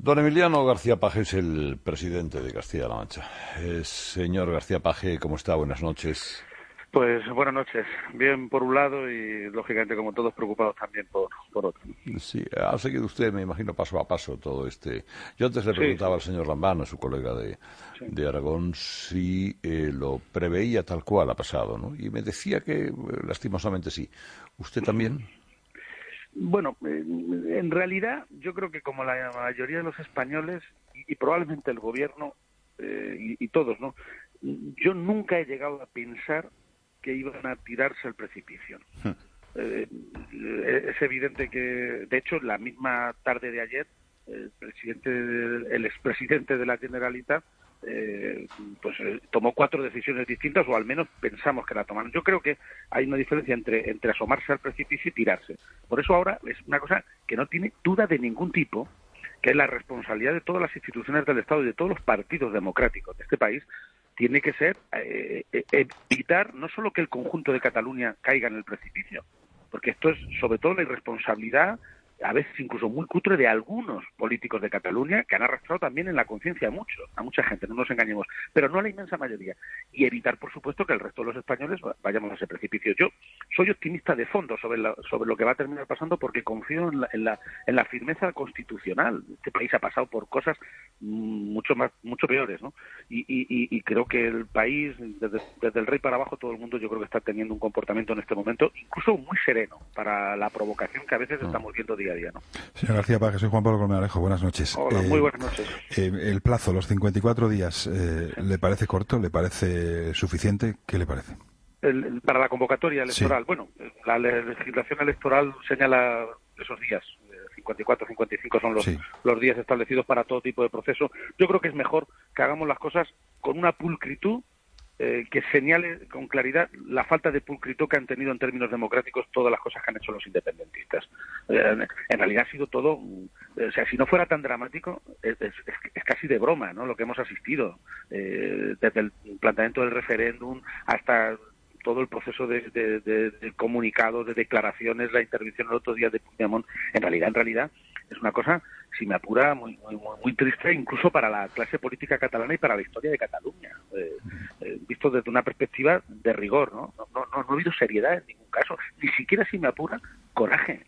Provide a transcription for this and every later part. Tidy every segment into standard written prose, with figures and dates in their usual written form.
Don Emiliano García Paje es el presidente de Castilla-La Mancha. Señor García Paje, ¿cómo está? Buenas noches. Pues buenas noches. Bien por un lado y, lógicamente, como todos, preocupados también por otro. Sí, ha seguido usted, me imagino, paso a paso todo este... Yo antes le preguntaba al señor Lambán, a su colega de Aragón, si lo preveía tal cual ha pasado, ¿no? Y me decía que, lastimosamente, sí. ¿Usted también? Bueno, en realidad, yo creo que como la mayoría de los españoles y probablemente el gobierno y todos, ¿no? Yo nunca he llegado a pensar que iban a tirarse al precipicio. Es evidente que, de hecho, la misma tarde de ayer, el expresidente de la Generalitat tomó 4 decisiones distintas, o al menos pensamos que la tomaron. Yo creo que hay una diferencia entre asomarse al precipicio y tirarse. Por eso ahora es una cosa que no tiene duda de ningún tipo, que es la responsabilidad de todas las instituciones del Estado y de todos los partidos democráticos de este país. Tiene que ser evitar no solo que el conjunto de Cataluña caiga en el precipicio, porque esto es sobre todo la irresponsabilidad, a veces incluso muy cutre, de algunos políticos de Cataluña que han arrastrado también en la conciencia a mucha gente, no nos engañemos, pero no a la inmensa mayoría. Y evitar, por supuesto, que el resto de los españoles vayamos a ese precipicio. Yo soy optimista de fondo sobre lo que va a terminar pasando, porque confío en la firmeza constitucional. Este país ha pasado por cosas mucho peores, ¿no? Y creo que el país, desde el rey para abajo, todo el mundo, yo creo que está teniendo un comportamiento en este momento incluso muy sereno para la provocación que a veces estamos viendo día a día, ¿no? Señor García Paje, soy Juan Pablo Colmenarejo. Buenas noches. Hola, muy buenas noches. El plazo, los 54 días, ¿le parece corto? ¿Le parece suficiente? ¿Qué le parece? Para la convocatoria electoral. Sí. Bueno, la legislación electoral señala esos días. 54, 55 son los días establecidos para todo tipo de proceso. Yo creo que es mejor que hagamos las cosas con una pulcritud que señale con claridad la falta de pulcritud que han tenido en términos democráticos todas las cosas que han hecho los independentistas. En realidad ha sido todo, o sea, si no fuera tan dramático, es casi de broma, ¿no?, lo que hemos asistido, desde el planteamiento del referéndum hasta todo el proceso de comunicados, de declaraciones, la intervención el otro día de Puigdemont. En realidad es una cosa, si me apura, muy triste, incluso para la clase política catalana y para la historia de Cataluña, visto desde una perspectiva de rigor, ¿no? No ha habido seriedad en ningún caso, ni siquiera, si me apura, coraje.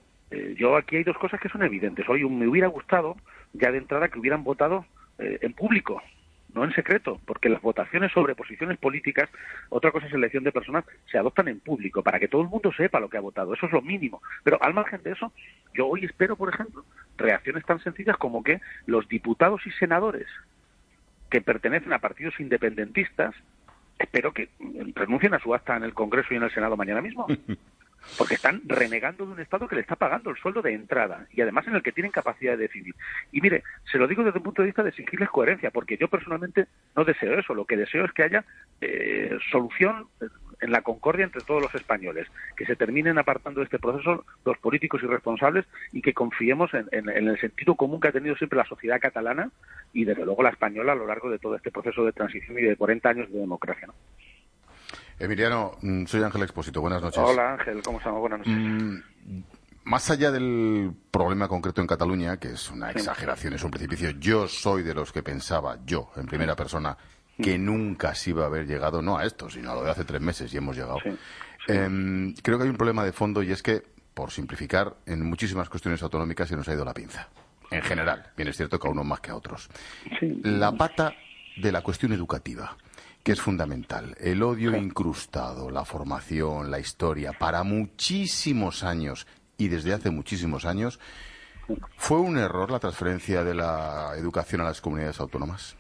Yo aquí hay dos cosas que son evidentes. Hoy me hubiera gustado, ya de entrada, que hubieran votado en público, no en secreto, porque las votaciones sobre posiciones políticas, otra cosa es elección de personas, se adoptan en público, para que todo el mundo sepa lo que ha votado. Eso es lo mínimo. Pero al margen de eso, yo hoy espero, por ejemplo, reacciones tan sencillas como que los diputados y senadores que pertenecen a partidos independentistas, espero que renuncien a su acta en el Congreso y en el Senado mañana mismo. Porque están renegando de un Estado que le está pagando el sueldo de entrada y además en el que tienen capacidad de decidir. Y mire, se lo digo desde un punto de vista de exigirles coherencia, porque yo personalmente no deseo eso. Lo que deseo es que haya solución en la concordia entre todos los españoles, que se terminen apartando de este proceso los políticos irresponsables y que confiemos en el sentido común que ha tenido siempre la sociedad catalana y desde luego la española a lo largo de todo este proceso de transición y de 40 años de democracia, ¿no? Emiliano, soy Ángel Expósito. Buenas noches. Hola, Ángel, ¿cómo estamos? Buenas noches. Más allá del problema concreto en Cataluña, que es una exageración, es un precipicio, yo soy de los que pensaba, yo, en primera persona, que nunca se iba a haber llegado, no a esto, sino a lo de hace 3 meses, y hemos llegado. Creo que hay un problema de fondo, y es que, por simplificar, en muchísimas cuestiones autonómicas se nos ha ido la pinza. En general, bien es cierto que a unos más que a otros. La pata de la cuestión educativa, que es fundamental. El odio incrustado, la formación, la historia, para muchísimos años y desde hace muchísimos años, ¿fue un error la transferencia de la educación a las comunidades autónomas?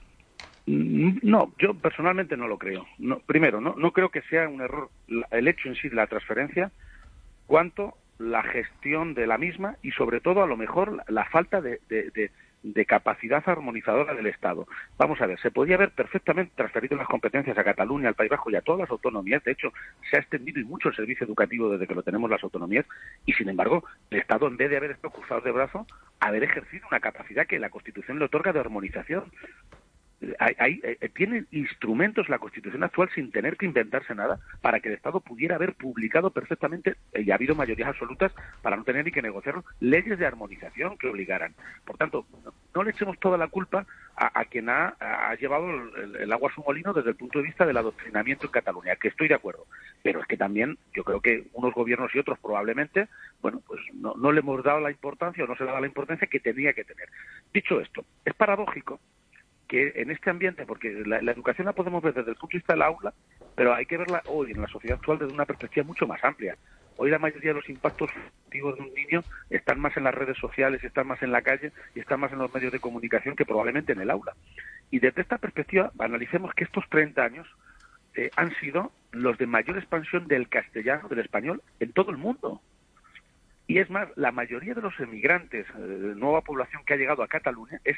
No, yo personalmente no lo creo. Primero, no creo que sea un error el hecho en sí de la transferencia, cuanto la gestión de la misma y sobre todo a lo mejor la falta de capacidad armonizadora del Estado. Vamos a ver, se podía haber perfectamente transferido las competencias a Cataluña, al País Vasco y a todas las autonomías. De hecho, se ha extendido y mucho el servicio educativo desde que lo tenemos las autonomías y, sin embargo, el Estado, en vez de haber estado cruzado de brazo, haber ejercido una capacidad que la Constitución le otorga de armonización. Tiene instrumentos la Constitución actual sin tener que inventarse nada para que el Estado pudiera haber publicado perfectamente, y ha habido mayorías absolutas para no tener ni que negociarlo, leyes de armonización que obligaran. Por tanto, no le echemos toda la culpa a quien ha llevado el agua a su molino desde el punto de vista del adoctrinamiento en Cataluña, que estoy de acuerdo. Pero es que también yo creo que unos gobiernos y otros probablemente, bueno, pues no le hemos dado la importancia o no se le ha dado la importancia que tenía que tener. Dicho esto, es paradójico que en este ambiente, porque la educación la podemos ver desde el punto de vista del aula, pero hay que verla hoy en la sociedad actual desde una perspectiva mucho más amplia. Hoy la mayoría de los impactos positivos de un niño están más en las redes sociales, están más en la calle y están más en los medios de comunicación que probablemente en el aula. Y desde esta perspectiva analicemos que estos 30 años han sido los de mayor expansión del castellano, del español, en todo el mundo. Y es más, la mayoría de los emigrantes, nueva población que ha llegado a Cataluña, es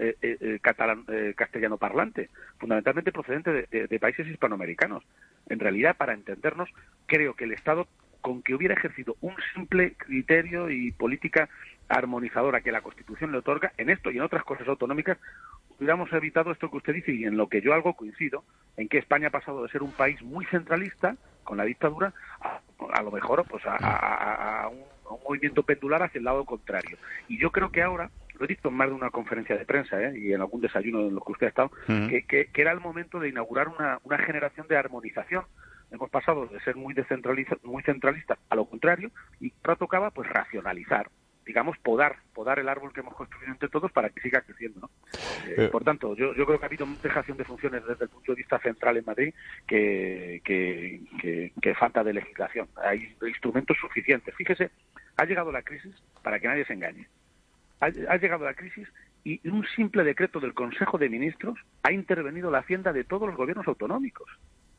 castellano parlante, fundamentalmente procedente de países hispanoamericanos. En realidad, para entendernos, creo que el Estado, con que hubiera ejercido un simple criterio y política armonizadora que la Constitución le otorga, en esto y en otras cosas autonómicas, hubiéramos evitado esto que usted dice, y en lo que yo algo coincido, en que España ha pasado de ser un país muy centralista, con la dictadura, a lo mejor pues a un movimiento pendular hacia el lado contrario. Y yo creo que ahora, lo he dicho en más de una conferencia de prensa y en algún desayuno en lo que usted ha estado, que era el momento de inaugurar una generación de armonización. Hemos pasado de ser muy centralistas a lo contrario, y ahora tocaba pues racionalizar, digamos, podar el árbol que hemos construido entre todos para que siga creciendo, ¿no? Por tanto, yo creo que ha habido una dejación de funciones desde el punto de vista central en Madrid que falta de legislación. Hay instrumentos suficientes. Fíjese, ha llegado la crisis, para que nadie se engañe, ha llegado la crisis y un simple decreto del Consejo de Ministros ha intervenido la Hacienda de todos los gobiernos autonómicos.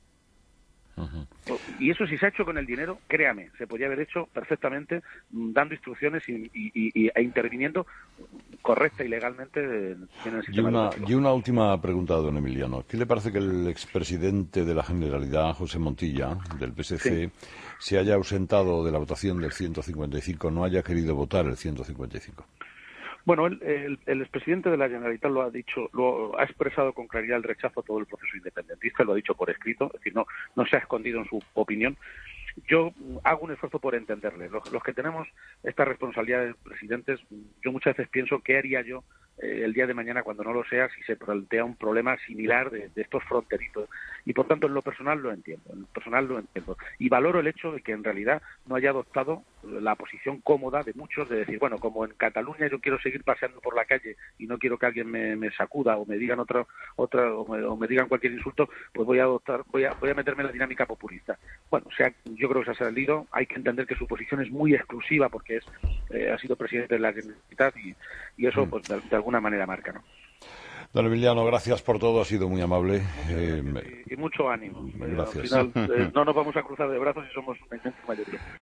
Y eso, si se ha hecho con el dinero, créame, se podría haber hecho perfectamente dando instrucciones e interviniendo correcta y legalmente en el sistema. Y una última pregunta, don Emiliano. ¿Qué le parece que el expresidente de la Generalidad, José Montilla, del PSC, se haya ausentado de la votación del 155, no haya querido votar el 155? Bueno, el expresidente de la Generalitat lo ha dicho, lo ha expresado con claridad el rechazo a todo el proceso independentista, lo ha dicho por escrito, es decir, no se ha escondido en su opinión. Yo hago un esfuerzo por entenderle. Los que tenemos esta responsabilidad de presidentes, yo muchas veces pienso qué haría yo el día de mañana cuando no lo sea si se plantea un problema similar de estos fronterizos. Y por tanto, en lo personal lo entiendo. Y valoro el hecho de que en realidad no haya adoptado la posición cómoda de muchos de decir, bueno, como en Cataluña yo quiero seguir paseando por la calle y no quiero que alguien me sacuda o me digan o me digan cualquier insulto, pues voy a meterme en la dinámica populista. Bueno, yo creo que se ha salido. Hay que entender que su posición es muy exclusiva porque ha sido presidente de la Generalitat y eso pues de alguna manera marca, ¿no? Don Emiliano, gracias por todo, ha sido muy amable. Y mucho ánimo. Gracias. Al final no nos vamos a cruzar de brazos y somos una inmensa mayoría.